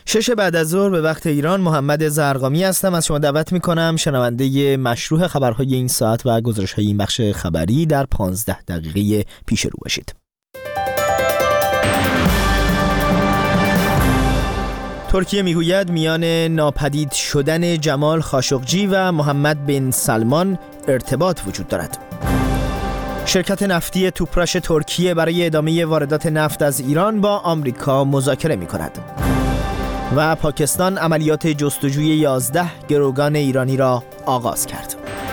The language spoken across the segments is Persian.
6 بعد از ظهر به وقت ایران. محمد زرقامی هستم. از شما دعوت میکنم شنونده مشروع خبرهای این ساعت و گزارش‌های این بخش خبری در 15 دقیقه پیش رو باشید. ترکیه میگوید میان ناپدید شدن جمال خاشقجی و محمد بن سلمان ارتباط وجود دارد. شرکت نفتی توپراش ترکیه برای ادامه واردات نفت از ایران با آمریکا مذاکره می‌کند. و پاکستان عملیات جستجوی 11 گروگان ایرانی را آغاز کرد.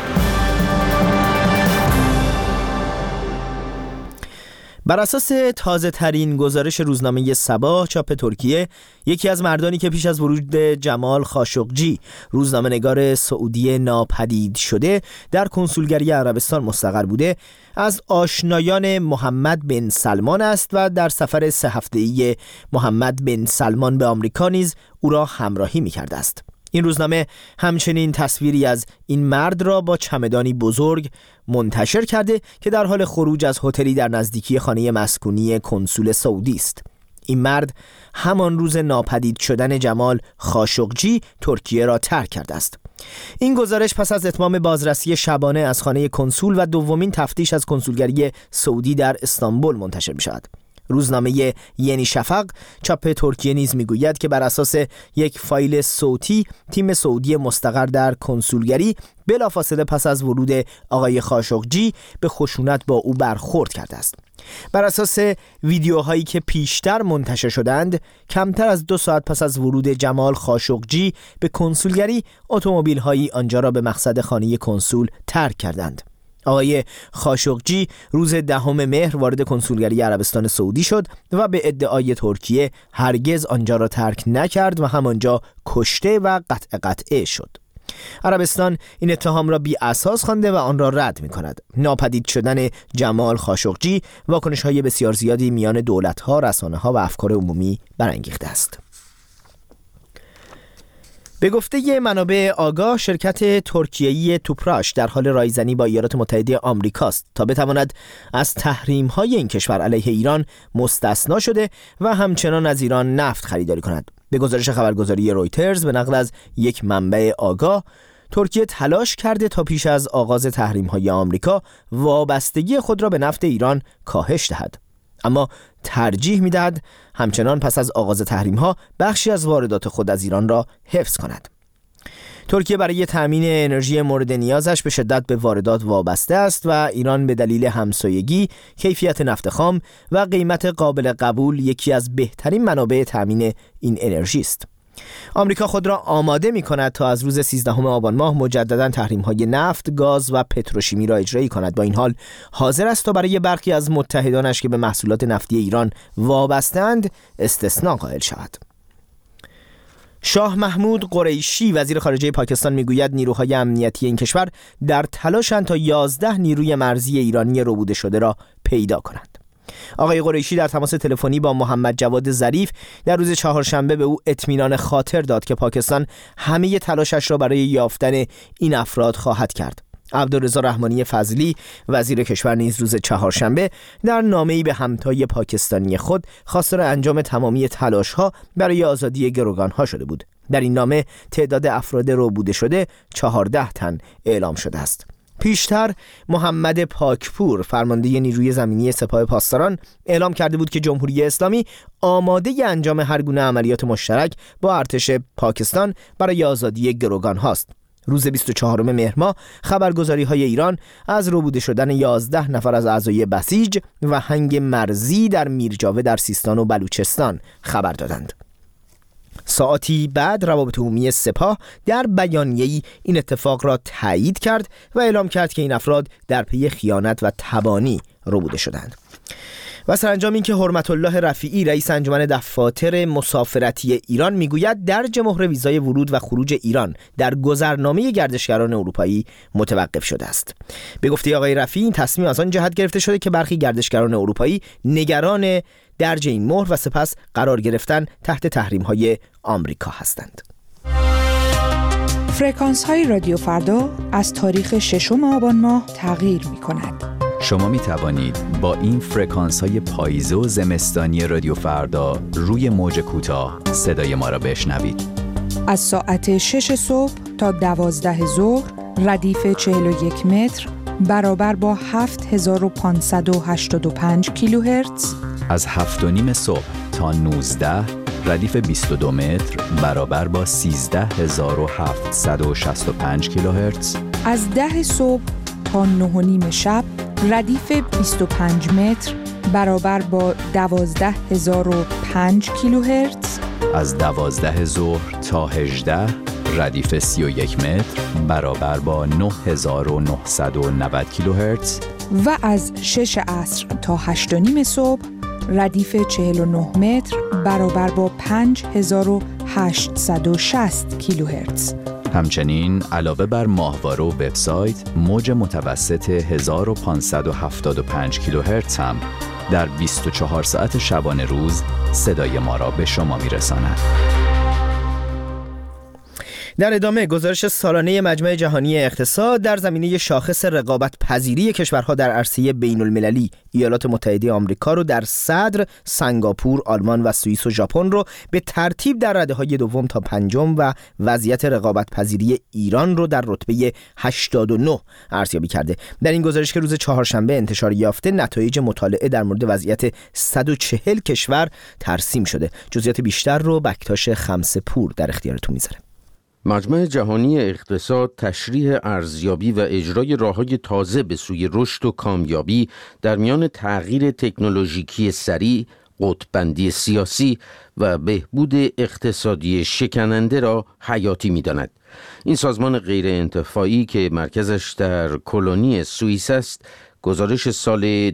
بر اساس تازه ترین گزارش روزنامه صباح چاپ ترکیه، یکی از مردانی که پیش از ورود جمال خاشقجی روزنامه‌نگار سعودی ناپدید شده در کنسولگری عربستان مستقر بوده، از آشنایان محمد بن سلمان است و در سفر 3 هفته‌ای محمد بن سلمان به آمریکا نیز او را همراهی می‌کرده است. این روزنامه همچنین تصویری از این مرد را با چمدانی بزرگ منتشر کرده که در حال خروج از هتلی در نزدیکی خانه مسکونی کنسول سعودی است. این مرد همان روز ناپدید شدن جمال خاشقجی ترکیه را ترک کرده است. این گزارش پس از اتمام بازرسی شبانه از خانه کنسول و دومین تفتیش از کنسولگری سعودی در استانبول منتشر می شود. روزنامه یعنی شفق چاپ ترکیه نیز میگوید که بر اساس یک فایل صوتی تیم سعودی مستقر در کنسولگری بلافاصله پس از ورود آقای خاشقجی به خشونت با او برخورد کرده است. بر اساس ویدیوهایی که پیشتر منتشر شدند، کمتر از 2 ساعت پس از ورود جمال خاشقجی به کنسولگری، اتومبیل‌هایی آنجا را به مقصد خانه کنسول ترک کردند. آقای خاشقجی روز 10 مهر وارد کنسولگری عربستان سعودی شد و به ادعای ترکیه هرگز آنجا را ترک نکرد و همانجا کشته و قطعه شد. عربستان این اتهام را بی اساس خوانده و آن را رد می کند. ناپدید شدن جمال خاشقجی واکنش‌های بسیار زیادی میان دولت‌ها، رسانه‌ها و افکار عمومی برانگیخته است. به گفته منابع آگاه، شرکت ترکیه‌ای توپراش در حال رایزنی با ایالات متحده آمریکاست تا بتواند از تحریم‌های این کشور علیه ایران مستثنا شده و همچنان از ایران نفت خریداری کند. به گزارش خبرگزاری رویترز به نقل از یک منبع آگاه، ترکیه تلاش کرده تا پیش از آغاز تحریم‌های آمریکا وابستگی خود را به نفت ایران کاهش دهد، اما ترجیح می‌دهد همچنان پس از آغاز تحریم‌ها بخشی از واردات خود از ایران را حفظ کند. ترکیه برای تأمین انرژی مورد نیازش به شدت به واردات وابسته است و ایران به دلیل همسایگی، کیفیت نفت خام و قیمت قابل قبول یکی از بهترین منابع تأمین این انرژی است. آمریکا خود را آماده می‌کند تا از روز 13 آبان ماه مجدداً تحریم‌های نفت، گاز و پتروشیمی را اجرایی کند. با این حال حاضر است تا برای برخی از متحدانش که به محصولات نفتی ایران وابسته‌اند استثناء قائل شود. شاه محمود قریشی وزیر خارجه پاکستان میگوید نیروهای امنیتی این کشور در تلاشند تا 11 نیروی مرزی ایرانی ربوده شده را پیدا کنند. آقای قریشی در تماس تلفنی با محمد جواد ظریف در روز چهارشنبه به او اطمینان خاطر داد که پاکستان همه تلاشش را برای یافتن این افراد خواهد کرد. عبدالرضا رحمانی فضلی وزیر کشور نیز روز چهارشنبه در نامه‌ای به همتای پاکستانی خود خواستار انجام تمامی تلاش‌ها برای آزادی گروگان‌ها شده بود. در این نامه تعداد افراد ربوده شده 14 تن اعلام شده است. پیشتر محمد پاکپور فرمانده نیروی زمینی سپاه پاسداران اعلام کرده بود که جمهوری اسلامی آماده انجام هر گونه عملیات مشترک با ارتش پاکستان برای آزادی گروگان هاست. روز 24 مهر ماه خبرگزاری‌های ایران از ربوده شدن 11 نفر از اعضای بسیج و هنگ مرزی در میرجاوه در سیستان و بلوچستان خبر دادند. ساعتی بعد روابط عمومی سپاه در بیانیه‌ای این اتفاق را تایید کرد و اعلام کرد که این افراد در پی خیانت و تبانی ربوده شدند. و سرانجام این که حرمت الله رفیعی رئیس انجمن دفاتر مسافرتی ایران میگوید درج مهر ویزای ورود و خروج ایران در گذرنامه گردشگران اروپایی متوقف شده است. به گفته آقای رفیعی این تصمیم از آن جهت گرفته شده که برخی گردشگران اروپایی نگران درج این مهر و سپس قرار گرفتن تحت تحریم‌های آمریکا هستند. فرکانس‌های رادیو فردا از تاریخ 6 آبان ماه تغییر می‌کند. شما می توانید با این فرکانس های پاییزه و زمستانی رادیو فردا روی موج کوتاه صدای ما را بشنوید. از ساعت 6 صبح تا 12 ظهر ردیف 41 متر برابر با 7585 کیلوهرتز. از 7:30 صبح تا 19 ردیف 22 متر برابر با 13765 کیلوهرتز. از 10 صبح تا 9:30 شب ردیف 25 متر برابر با 12005 کیلوهرتز. از 12 ظهر تا 18 ردیف 31 متر برابر با 9990 کیلوهرتز. و از 6 عصر تا 8:30 صبح ردیف 49 متر برابر با 5860 کیلوهرتز. همچنین علاوه بر ماهواره و وبسایت، موج متوسط 1575 کیلوهرتز هم در 24 ساعت شبانه روز صدای ما را به شما میرساند. در ادامه گزارش سالانه مجمع جهانی اقتصاد در زمینه شاخص رقابت پذیری کشورها در عرصه بین المللی ایالات متحده آمریکا رو در صدر، سنگاپور، آلمان و سوئیس و ژاپن رو به ترتیب در رده‌های دوم تا پنجم و وضعیت رقابت پذیری ایران رو در رتبه 89 ارزیابی کرده. در این گزارش که روز چهارشنبه انتشار یافته، نتایج مطالعه در مورد وضعیت 140 کشور ترسیم شده. جزئیات بیشتر رو بکتاش خمسه‌پور در اختیارتون میذاره. مجمع جهانی اقتصاد تشریح ارزیابی و اجرای راه‌های تازه به سوی رشد و کامیابی در میان تغییر تکنولوژیکی سریع، قطب‌بندی سیاسی و بهبود اقتصادی شکننده را حیاتی می‌داند. این سازمان غیرانتفاعی که مرکزش در کلونی سوئیس است، گزارش سال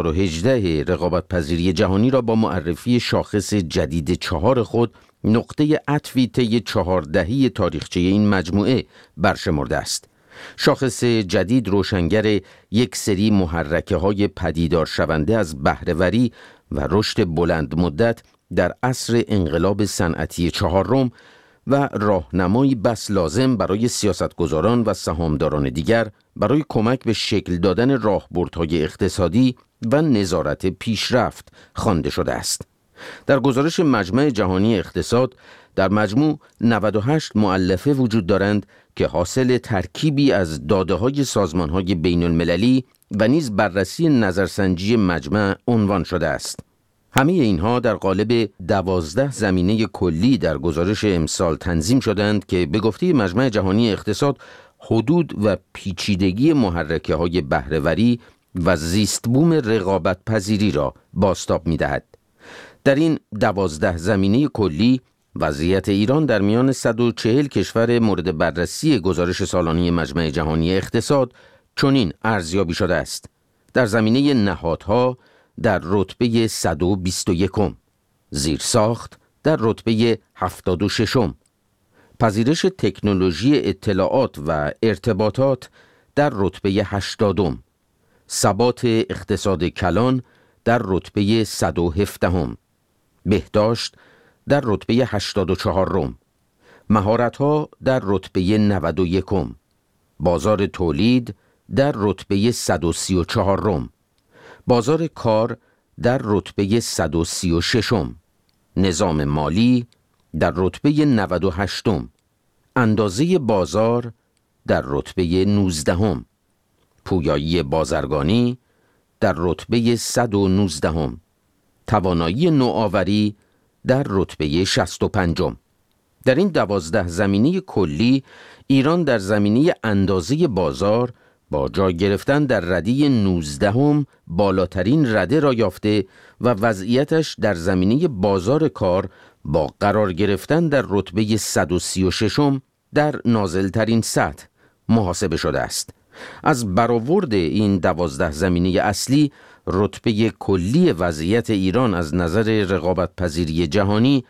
2018 رقابت‌پذیری جهانی را با معرفی شاخص جدید 4 خود نقطه عطفی طی 4 دهه تاریخچه این مجموعه برشمرده است. شاخص جدید روشنگر یک سری محرکه‌های پدیدار شونده از بهره‌وری و رشد بلند مدت در عصر انقلاب صنعتی 4 و راهنمایی بس لازم برای سیاستگزاران و سهامداران دیگر برای کمک به شکل دادن راهبردهای اقتصادی و نظارت پیشرفت خوانده شده است. در گزارش مجمع جهانی اقتصاد در مجموع 98 مؤلفه وجود دارند که حاصل ترکیبی از داده‌های سازمان‌های بین‌المللی و نیز بررسی نظرسنجی مجمع عنوان شده است. همه اینها در قالب 12 زمینه کلی در گزارش امسال تنظیم شدند که به گفته مجمع جهانی اقتصاد حدود و پیچیدگی محرکه‌های بهره‌وری و زیست بوم رقابت پذیری را بازتاب می‌دهد. در این 12 زمینه کلی وضعیت ایران در میان 140 کشور مورد بررسی گزارش سالانه مجمع جهانی اقتصاد چنین ارزیابی شده است: در زمینه نهادها در رتبه 121، زیرساخت در رتبه 76، پذیرش تکنولوژی اطلاعات و ارتباطات در رتبه 80، ثبات اقتصاد کلان در رتبه 117، بهداشت در رتبه 84، مهارت‌ها در رتبه 91، بازار تولید در رتبه 134، بازار کار در رتبه 136، نظام مالی در رتبه 98، اندازه بازار در رتبه 19، پویایی بازرگانی در رتبه 119، توانایی نوآوری در رتبه 65. در این 12 زمینه کلی ایران در زمینه اندازه بازار با جای گرفتن در رده 19 بالاترین رده را یافته و وضعیتش در زمینه بازار کار با قرار گرفتن در رتبه 136 در نازلترین سطح محاسبه شده است. از برآورد این 12 زمینه اصلی رتبه کلی وضعیت ایران از نظر رقابت پذیری جهانی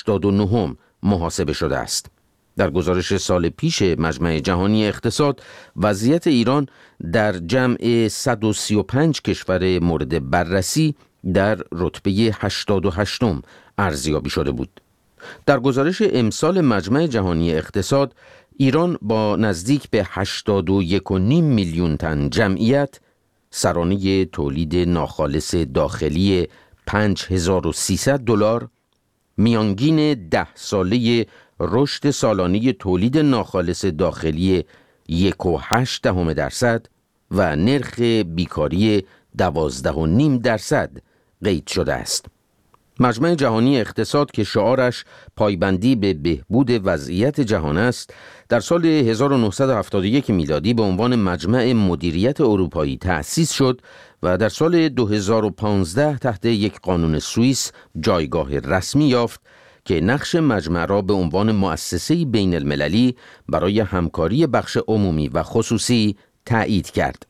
89 محاسبه شده است. در گزارش سال پیش مجمع جهانی اقتصاد وضعیت ایران در جمع 135 کشور مورد بررسی در رتبه 88 ارزیابی شده بود. در گزارش امسال مجمع جهانی اقتصاد ایران با نزدیک به 81.5 میلیون تن جمعیت سرانه تولید ناخالص داخلی $5,300، میانگین 10 ساله رشد سالانه تولید ناخالص داخلی 1.8% و نرخ بیکاری 12.5% قید شده است. مجمع جهانی اقتصاد که شعارش پایبندی به بهبود وضعیت جهان است، در سال 1971 میلادی به عنوان مجمع مدیریت اروپایی تأسیس شد و در سال 2015 تحت یک قانون سوئیس جایگاه رسمی یافت که نقش مجمع را به عنوان مؤسسه‌ای بین المللی برای همکاری بخش عمومی و خصوصی تأیید کرد.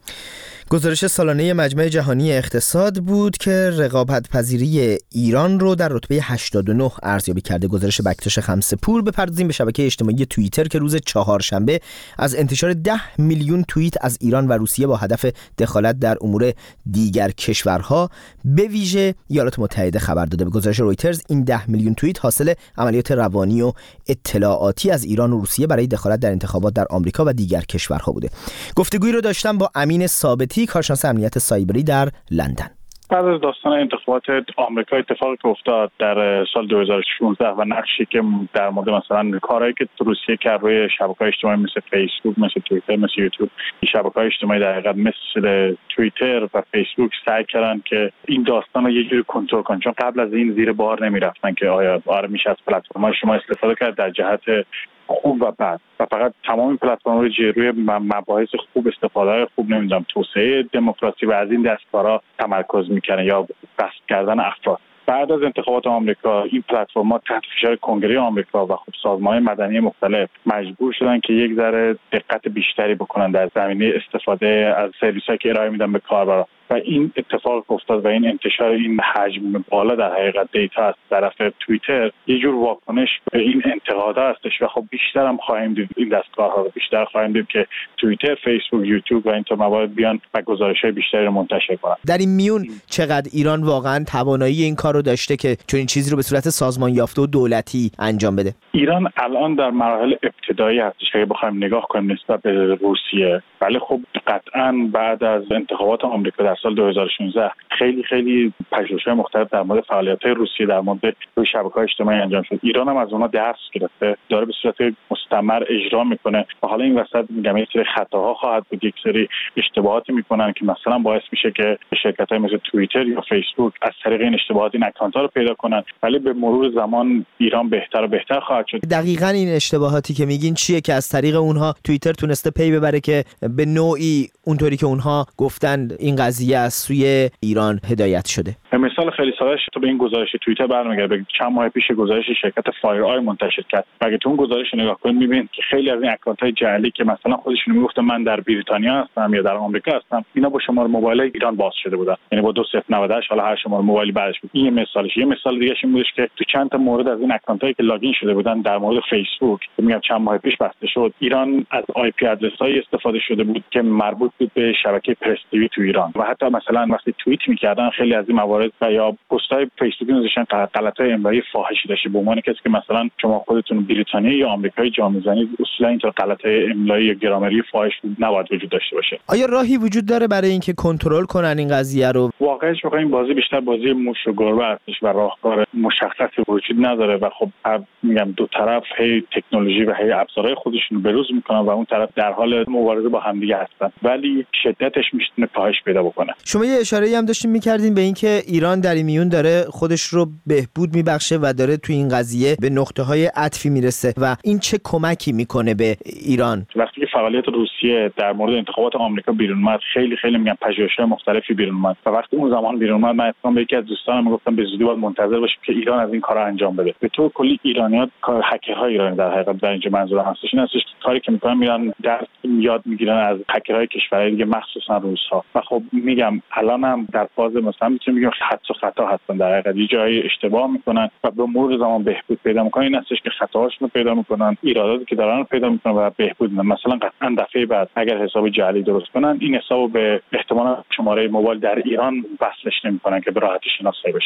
گزارش سالانه مجمع جهانی اقتصاد بود که رقابت‌پذیری ایران رو در رتبه 89 ارزیابی کرده. گزارش بکتاش خمسه‌پور. بپردازیم به شبکه اجتماعی توییتر که روز چهارشنبه از انتشار 10 میلیون توییت از ایران و روسیه با هدف دخالت در امور دیگر کشورها به ویژه ایالات متحده خبر داده. به گزارش رویترز این 10 میلیون توییت حاصل عملیات روانی و اطلاعاتی از ایران و روسیه برای دخالت در انتخابات در آمریکا و دیگر کشورها بوده. گفتگویی رو داشتم با امین ثابتی، کارشناس امنیت سایبری در لندن. بعد از داستان انتخابات آمریکا اتفاقی که افتاد در سال 2016 و نقشی که در مورد مثلا کارهایی که روسیه کرد روی شبکه‌های اجتماعی مثل فیسبوک، مثل توییتر، مثل یوتیوب، این شبکه‌های اجتماعی در حقیقت مثل توییتر و فیسبوک سعی کردن که این داستان رو یه جوری کنترل کنن، چون قبل از این زیر بار نمی‌رفتن که آیا میشه از پلتفرم‌های شما استفاده کرد در جهت خوب و بد و فقط تمام این پلتفرم‌ها روی مباحث خوب، استفاده خوب، نمیدونم توسعه دموکراسی و از این دستکارا تمرکز میکنه یا بحث کردن افراد. بعد از انتخابات آمریکا این پلتفرم‌ها تحت فشار کنگره آمریکا و خب سازمان‌های مدنی مختلف مجبور شدن که یک ذره دقت بیشتری بکنن در زمینه استفاده از سرویس‌هایی که ارائه میدن به کاربران و این اتفاق افتاد و این انتشار این حجم بالا در حقیقت دیتا از طرف توییتر یه جور واکنش به این انتقادها هستش و خب بیشتر هم خواهیم دید این دستگاه‌ها رو بیشتر خواهیم دید که توییتر، فیسبوک، یوتیوب و اینطور موارد بیان و گزارش‌های بیشتری رو منتشر کنن. در این میون چقدر ایران واقعا توانایی این کار رو داشته که چون این چیزی رو به صورت سازمان یافته و دولتی انجام بده؟ ایران الان در مراحل ابتدایی هستش که بخوایم نگاه کنیم نسبت به روسیه، ولی خب قطعاً بعد از انتخابات آمریکا در سال 2016 خیلی پژوهش‌های مختلف در مورد فعالیت‌های روسیه در مورد روی شبکه‌های اجتماعی انجام شد. ایران هم از اونها درس گرفته، داره به صورت مستمر اجرا میکنه و حالا این وسط میگم یک سری خطاها خواهد بود، یک سری اشتباهاتی میکنن که مثلا باعث میشه که شرکت‌های مثل توییتر یا فیسبوک از طریق این اشتباهات این اکانت‌ها رو پیدا کنن، ولی به مرور زمان ایران بهتر و بهتر خواهد شد. دقیقاً این اشتباهاتی که میگین چیه که از طریق اونها توییتر تونسته پی ببره که به نوعی اونطوری که اونها گفتن این قضیه از سوی ایران هدایت شده؟ مثال خیلی سادهش تو به این گزارش توییتر برمیگرده. چند ماه پیش گزارش شرکت فایر آی منتشر کرد. اگه تو اون گزارش نگاه کنید میبینید که خیلی از این اکانت‌های جعلی که مثلا خودشون میگفتن من در بریتانیا هستم یا در آمریکا هستم، اینا با شماره موبایل ایران باز شده بودن، یعنی با 2098 حالا هر شماره موبایلی بعدش بود. این مثالش. یه مثال دیگه این بودش که تو چند تا مورد از این اکانت‌هایی که لاگین شده بودن در مورد فیسبوک که میگم چند ماه پیش بسته شد، ایران از آی پی ادرس‌های استفاده شده بود که مربوط بود به شبکه پرس تیوی تو ایران و حتی مثلا وقتی توییت می‌کردن خیلی از این موارد یا پست‌های فیسبوکی نوشتن غلطای املایی فاحشی داشته، به عنوان کسی که مثلا شما خودتون بریتانیا یا آمریکایی جا می‌زنید اصولا اینطور غلطای املایی یا گرامری فاحش نباید وجود داشته باشه. آیا راهی وجود داره برای اینکه کنترل کنن این قضیه رو؟ واقعش بخوایم بازی بیشتر بازی موش و گربه هستش و راهکار مشخصی وجود نداره و خب میگم دو طرف هی تکنولوژی و هی ابزارهای خودشون رو بروز میکنن و اون طرف در حال مبارزه با همدیگه هستن، ولی شدتش میتونه کاهش پیدا بکنه. شما یه اشاره‌ای هم داشتین می‌کردین به اینکه ایران در این میون داره خودش رو بهبود میبخشه و داره تو این قضیه به نقطه‌های عطفی میرسه و این چه کمکی میکنه به ایران؟ وقتی که فعالیت روسیه در مورد انتخابات آمریکا بیرون اومد خیلی میگم پژوهش‌های مختلفی بیرون اومد و وقتی اون زمان بیرون اومد من اتفاقا به یکی از دوستانم میگفتم به زودی باید منتظر باشیم که ایران از این کارا انجام بده. به طور کلی ایرانی‌ها هکرهای ایرانی در حقیقت در اینجا منظورم هستش این هستش کاری که میکنن میرن درس یاد میگیرن از هکرهای کشورهای دیگه مخصوصا روس‌ها و خب میگم الان هم در فاز مثلا میتونیم بگیم حدس و خطا هستن، در حقیقت یه جایی اشتباه میکنن و به مرور زمان بهبود پیدا میکنن. این هستش که خطاهاشون رو پیدا میکنن، ایراداتی که دارن رو پیدا میکنن و بهبود میدن. مثلا قطعا دفعه بعد اگر حساب جعلی درست کنن این حسابو به احتمال شماره موبایل در ایران وصلش نمیکنن که به راحتی شناسایی بشه.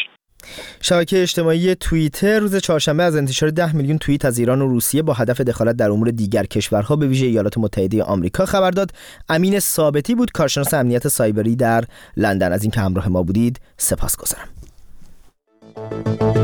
شبکه اجتماعی توییتر روز چهارشنبه از انتشار 10 میلیون توییت از ایران و روسیه با هدف دخالت در امور دیگر کشورها به ویژه ایالات متحده آمریکا خبر داد. امین ثابتی بود، کارشناس امنیت سایبری در لندن. از اینکه همراه ما بودید سپاسگزارم.